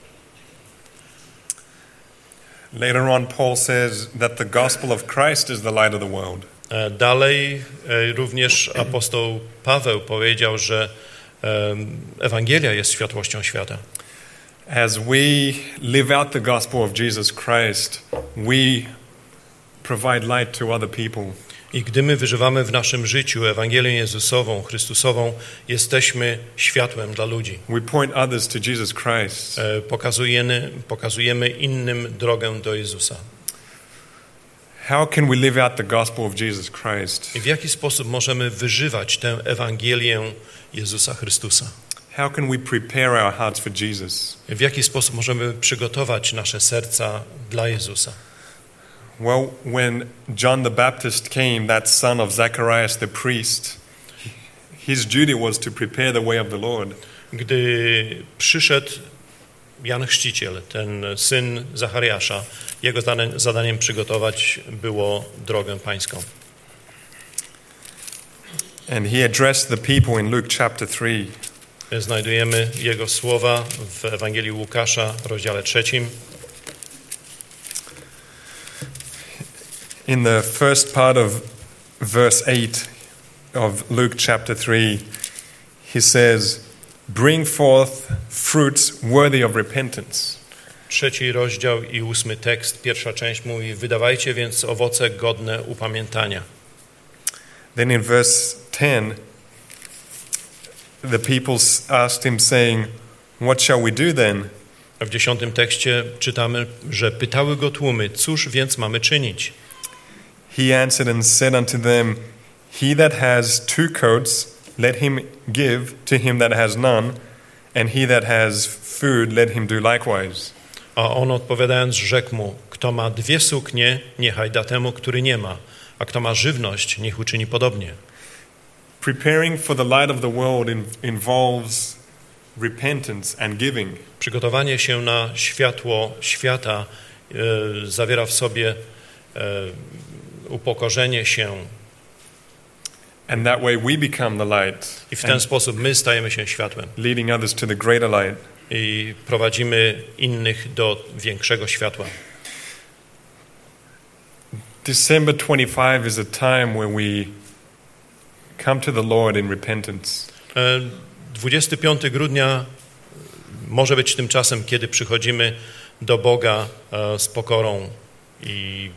[SPEAKER 1] Later on, Paul says that the gospel of Christ is the light of the world.
[SPEAKER 2] Dalej również apostoł Paweł powiedział, że Ewangelia jest światłością świata.
[SPEAKER 1] As we live out the gospel of Jesus Christ, we provide light to other people.
[SPEAKER 2] I gdy my wyżywamy w naszym życiu Ewangelię Jezusową, Chrystusową, jesteśmy światłem dla ludzi.
[SPEAKER 1] We point others to Jesus Christ.
[SPEAKER 2] Pokazujemy innym drogę do Jezusa.
[SPEAKER 1] How can we live out the gospel of Jesus Christ?
[SPEAKER 2] I w jaki sposób możemy wyżywać tę Ewangelię Jezusa Chrystusa?
[SPEAKER 1] How can we prepare our hearts for Jesus?
[SPEAKER 2] W jaki sposób możemy przygotować nasze serca dla Jezusa?
[SPEAKER 1] Well, when John the Baptist came, that son of Zacharias the priest, his duty was to prepare the way of the Lord.
[SPEAKER 2] Gdy przyszedł Jan Chrzciciel, ten syn Zachariasza, jego zadaniem przygotować było drogę pańską.
[SPEAKER 1] And he addressed the people in Luke chapter 3.
[SPEAKER 2] Znajdujemy jego słowa w Ewangelii Łukasza, rozdziale 3.
[SPEAKER 1] In the first part of verse 8 of Luke chapter 3, he says, "Bring forth fruits worthy of repentance."
[SPEAKER 2] 3 rozdział i 8 tekst, pierwsza część mówi: wydawajcie więc owoce godne upamiętania.
[SPEAKER 1] Then in verse 10, the people asked him, saying, "What shall we do then?"
[SPEAKER 2] A w 10 tekście czytamy, że pytały go tłumy: cóż więc mamy czynić?
[SPEAKER 1] He answered and said unto them, "He that has 2 coats, let him give to him that has none, and he that has food, let him do likewise."
[SPEAKER 2] A on odpowiadając rzekł mu: kto ma 2 suknie, niechaj da temu, który nie ma, a kto ma żywność, niech uczyni podobnie.
[SPEAKER 1] Preparing for the light of the world involves repentance and giving.
[SPEAKER 2] Przygotowanie się na światło świata zawiera w sobie upokorzenie się.
[SPEAKER 1] And that way we become the light.
[SPEAKER 2] I w ten sposób my stajemy się światłem.
[SPEAKER 1] Leading others to the greater light.
[SPEAKER 2] I prowadzimy innych do większego światła.
[SPEAKER 1] December 25 is a time where we come to the Lord in repentance.
[SPEAKER 2] 25 grudnia może być tym czasem, kiedy przychodzimy do Boga z pokorą i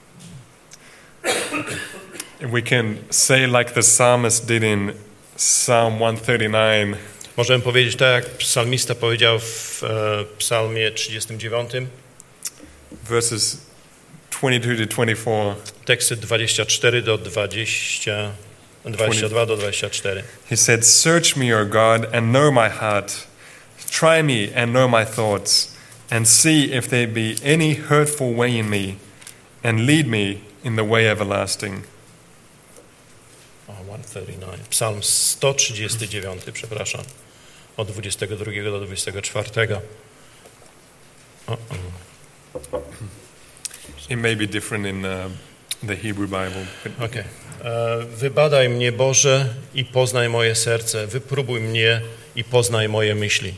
[SPEAKER 1] we can say like the psalmist did in Psalm 139.
[SPEAKER 2] Możemy powiedzieć tak, jak psalmista powiedział w psalmie 39.
[SPEAKER 1] Verses 22 to 24.
[SPEAKER 2] Teksty 24 do 22 do 24.
[SPEAKER 1] He said, "Search me, O God, and know my heart. Try me and know my thoughts, and see if there be any hurtful way in me, and lead me in the way everlasting."
[SPEAKER 2] 139. Psalm 139, przepraszam. Od 22 do 24.
[SPEAKER 1] It may be different in the Hebrew Bible.
[SPEAKER 2] Okay. Wybadaj mnie, Boże, i poznaj moje serce. Wypróbuj mnie i poznaj moje myśli.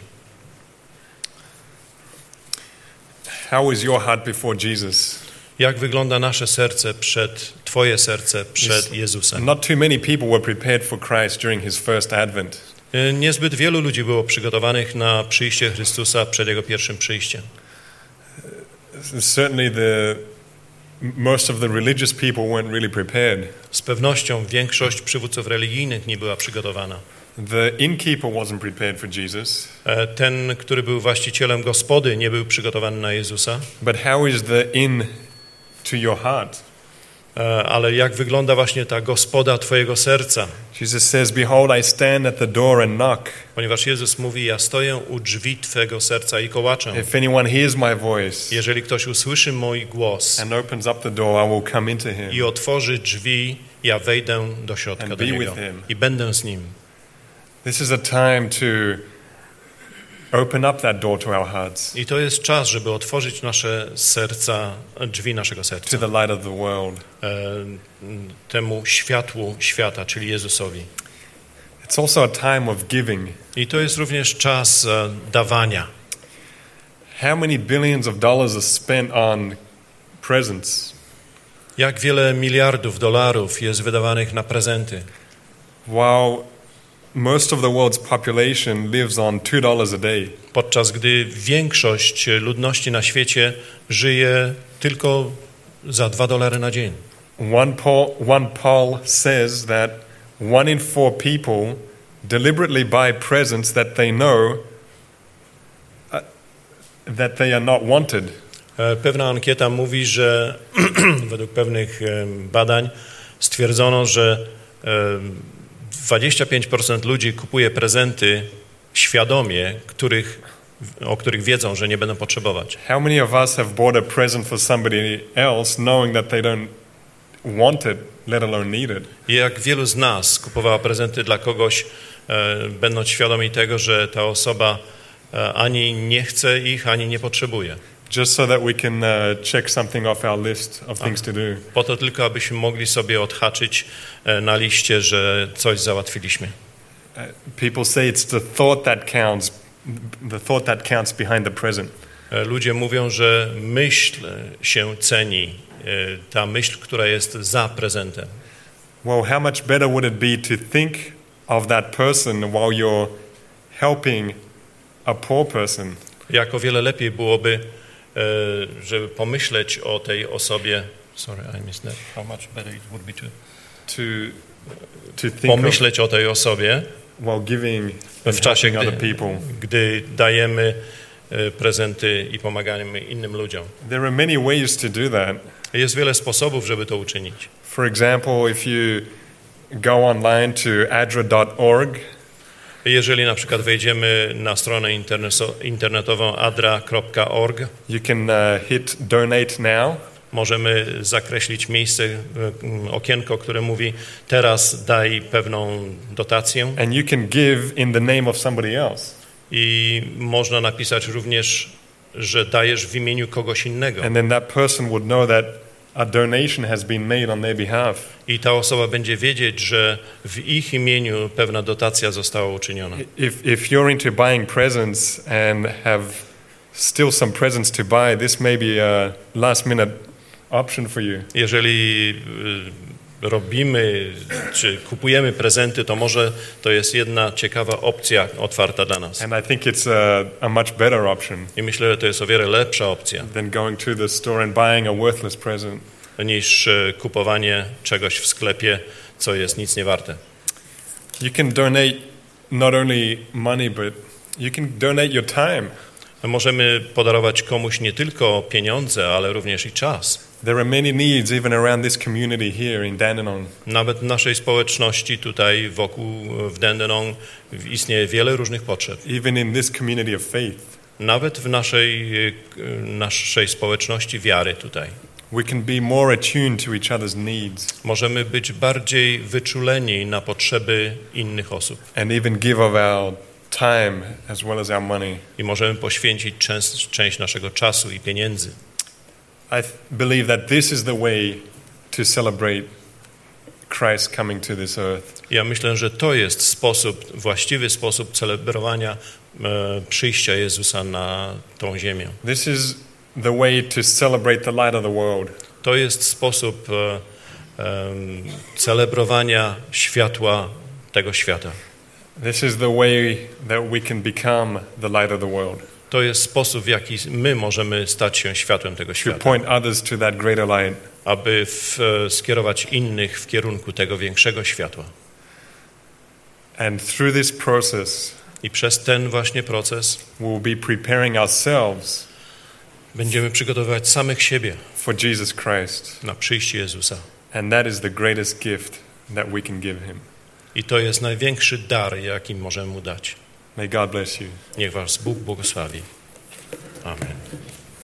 [SPEAKER 1] How is your heart before Jesus?
[SPEAKER 2] Jak wygląda nasze serce Twoje serce przed Jezusem?
[SPEAKER 1] Not too many people were prepared for Christ during his first advent.
[SPEAKER 2] Niezbyt wielu ludzi było przygotowanych na przyjście Chrystusa przed Jego pierwszym przyjściem.
[SPEAKER 1] Certainly most of the religious people weren't really prepared.
[SPEAKER 2] Z pewnością większość przywódców religijnych nie była przygotowana.
[SPEAKER 1] The innkeeper wasn't prepared for Jesus.
[SPEAKER 2] Ten, który był właścicielem gospody, nie był przygotowany na Jezusa.
[SPEAKER 1] But how is the inn to your heart?
[SPEAKER 2] Ale jak wygląda właśnie ta gospoda twojego serca?
[SPEAKER 1] Jesus says, "Behold, I stand at the door and knock."
[SPEAKER 2] Ponieważ Jezus mówi: ja stoję u drzwi twego serca i kołaczę.
[SPEAKER 1] If anyone hears my voice,
[SPEAKER 2] jeżeli ktoś usłyszy mój głos
[SPEAKER 1] and opens up the door, I will come into him.
[SPEAKER 2] I otworzy drzwi, ja wejdę do środka do niego i będę z nim.
[SPEAKER 1] This is a time to open up that door to our hearts.
[SPEAKER 2] I to jest czas, żeby otworzyć nasze serca, drzwi naszego serca.
[SPEAKER 1] To the light of the world.
[SPEAKER 2] Temu światłu świata, czyli Jezusowi.
[SPEAKER 1] It's also a time of giving.
[SPEAKER 2] I to jest również czas dawania.
[SPEAKER 1] How many billions of dollars are spent on presents?
[SPEAKER 2] Jak wiele miliardów dolarów jest wydawanych na prezenty?
[SPEAKER 1] While most of the world's population lives on $2 a day.
[SPEAKER 2] Podczas gdy większość ludności na świecie żyje tylko za $2 na dzień.
[SPEAKER 1] One poll says that 1 in 4 people deliberately buy presents that they know that they are not wanted.
[SPEAKER 2] Pewna ankieta mówi, że według pewnych badań stwierdzono, że 25% ludzi kupuje prezenty świadomie, o których wiedzą, że nie będą potrzebować.
[SPEAKER 1] How many of us have bought a present for somebody else knowing that they don't want it, let alone need it?
[SPEAKER 2] I jak wielu z nas kupowało prezenty dla kogoś, będąc świadomi tego, że ta osoba ani nie chce ich, ani nie potrzebuje.
[SPEAKER 1] Just so that we can check something off our list of things to do.
[SPEAKER 2] Po to tylko, abyśmy mogli sobie odhaczyć na liście, że coś załatwiliśmy.
[SPEAKER 1] People say it's the thought that counts behind the present.
[SPEAKER 2] Ludzie mówią, że myśl się ceni, ta myśl, która jest za prezentem.
[SPEAKER 1] Well, how much better would it be to think of that person while you're helping a poor person?
[SPEAKER 2] Jak o wiele lepiej byłoby, żeby pomyśleć o tej osobie. Sorry, I missed that. How much better it would be
[SPEAKER 1] To think
[SPEAKER 2] pomyśleć o tej osobie
[SPEAKER 1] while giving
[SPEAKER 2] w czasie,
[SPEAKER 1] other people.
[SPEAKER 2] gdy dajemy prezenty i pomagamy innym ludziom.
[SPEAKER 1] There are many ways to do that.
[SPEAKER 2] Jest wiele sposobów, żeby to uczynić.
[SPEAKER 1] For example, if you go online to adra.org,
[SPEAKER 2] Jeżeli na przykład wejdziemy na stronę internetową adra.org,
[SPEAKER 1] you can hit donate now.
[SPEAKER 2] możemy zakreślić miejsce, okienko, które mówi teraz daj pewną dotację
[SPEAKER 1] And you can give in the name of somebody else.
[SPEAKER 2] i można napisać również, że dajesz w imieniu kogoś innego.
[SPEAKER 1] And then that person would know that a donation has been made on their behalf.
[SPEAKER 2] I ta osoba będzie wiedzieć, że w ich imieniu pewna dotacja została uczyniona.
[SPEAKER 1] If you're into buying presents and have still some presents to buy, this may be a last minute option for you.
[SPEAKER 2] Jeżeli robimy czy kupujemy prezenty, to może to jest jedna ciekawa opcja otwarta dla nas.
[SPEAKER 1] And I think it's a much better option
[SPEAKER 2] I myślę, że to jest o wiele lepsza opcja
[SPEAKER 1] than going to the store and buying a worthless present.
[SPEAKER 2] niż kupowanie czegoś w sklepie, co jest nic nie warte.
[SPEAKER 1] You can donate not only money, but you can donate your time.
[SPEAKER 2] Możemy podarować komuś nie tylko pieniądze, ale również i czas.
[SPEAKER 1] There are many needs even around this community here in Dandenong.
[SPEAKER 2] Nawet w naszej społeczności tutaj wokół w Dandenong istnieje wiele różnych potrzeb.
[SPEAKER 1] Even in this community of faith.
[SPEAKER 2] Nawet w naszej społeczności wiary tutaj.
[SPEAKER 1] We can be more attuned to each other's needs
[SPEAKER 2] Możemy być bardziej wyczuleni na potrzeby innych osób
[SPEAKER 1] and even give of our time as well as our money.
[SPEAKER 2] i możemy poświęcić część naszego czasu i pieniędzy.
[SPEAKER 1] I believe that this is the way to celebrate Christ coming to this earth.
[SPEAKER 2] Ja myślę, że to jest właściwy sposób celebrowania przyjścia Jezusa na tą ziemię.
[SPEAKER 1] This is the way to celebrate the light of the world.
[SPEAKER 2] To jest sposób celebrowania światła tego świata.
[SPEAKER 1] This is the way that we can become the light of the world.
[SPEAKER 2] To jest sposób, w jaki my możemy stać się światłem tego
[SPEAKER 1] To
[SPEAKER 2] świata,
[SPEAKER 1] point others to that greater light.
[SPEAKER 2] aby skierować innych w kierunku tego większego światła.
[SPEAKER 1] And through this process,
[SPEAKER 2] I przez ten właśnie proces
[SPEAKER 1] we'll be preparing ourselves
[SPEAKER 2] będziemy przygotowywać samych siebie
[SPEAKER 1] for Jesus Christ.
[SPEAKER 2] na przyjście Jezusa.
[SPEAKER 1] And that is the greatest gift that we can give him.
[SPEAKER 2] I to jest największy dar, jaki możemy mu dać.
[SPEAKER 1] May God bless you.
[SPEAKER 2] Niech was Bóg błogosławi. Amen.